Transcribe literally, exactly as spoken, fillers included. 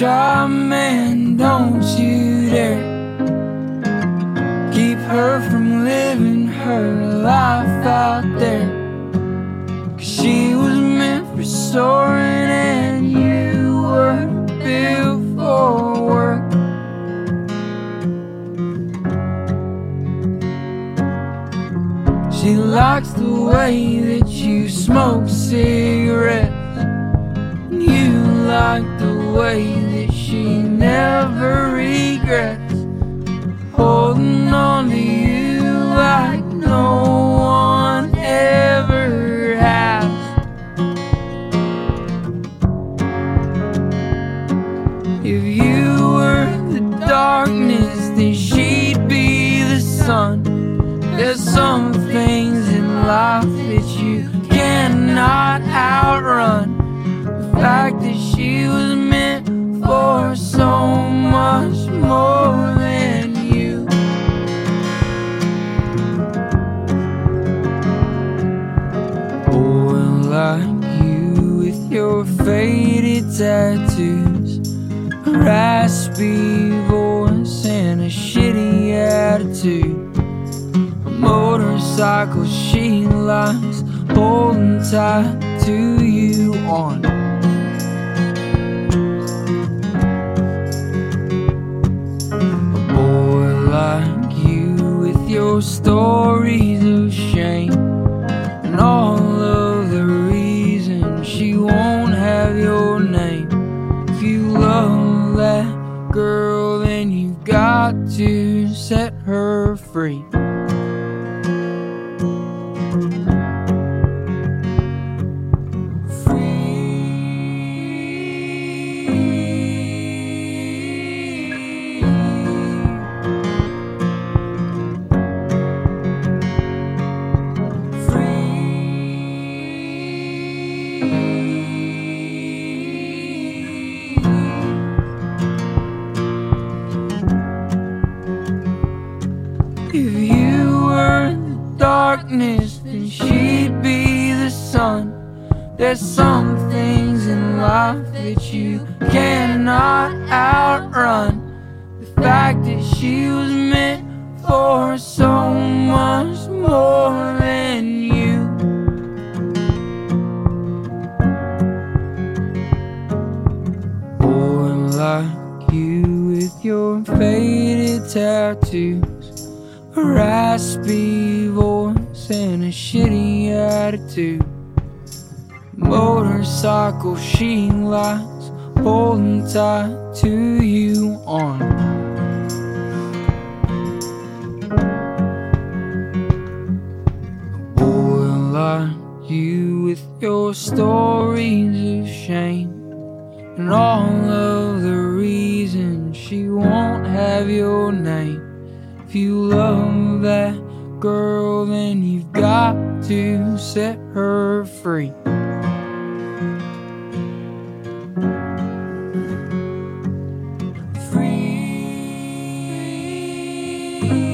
try, man, don't you dare keep her from living her life out there. 'Cause she was meant for soaring and you were built for work. She likes the way that you smoke cigarettes, and you like the way that she never regrets holding on to you like no one ever has. If you were the darkness, then she'd be the sun. There's some things in life that you cannot outrun. The fact that she was meant for so much more than you. Boy like you with your faded tattoos, a raspy voice and a shitty attitude. Motorcycle she likes holding tight to you on. A boy like you with your stories of shame and all of the reasons she won't have your name. If you love that girl, then you've got to set her free. If you were the darkness, then she'd be the sun. There's some things in life that you cannot outrun. The fact that she was meant for so much more than you. Boy like you with your faded tattoos, a raspy voice and a shitty attitude. Motorcycle she likes holding tight to you on. A boy like you with your stories of shame and all of the reasons she won't have your name. If you love that girl, then you've got to set her free. Free.